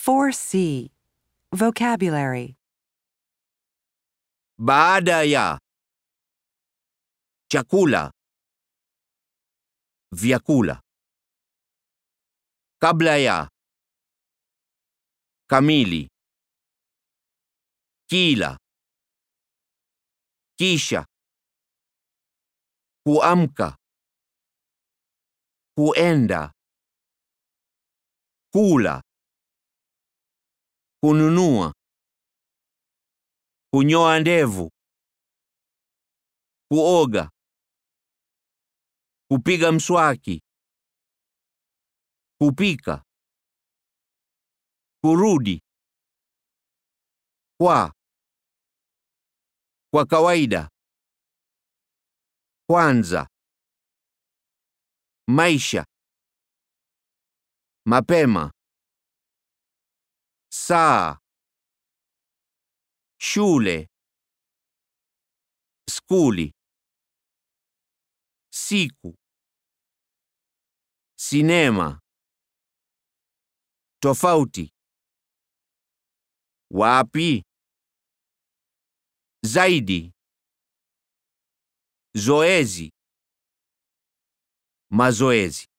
4C. Vocabulary. Baada ya. Chakula. Vyakula. Kabla ya. Kamili. Kila. Kisha. Kuamka. Kuenda. Kula. Kununua. Kunyoa ndevu. Kuoga. Kupiga mswaki. Kupika. Kurudi. Kwa kawaida. Kwanza. Maisha. Mapema. Saa. Shule. Skuli. Siku. Sinema. Tofauti. Wapi. Zaidi. Zoezi. Mazoezi.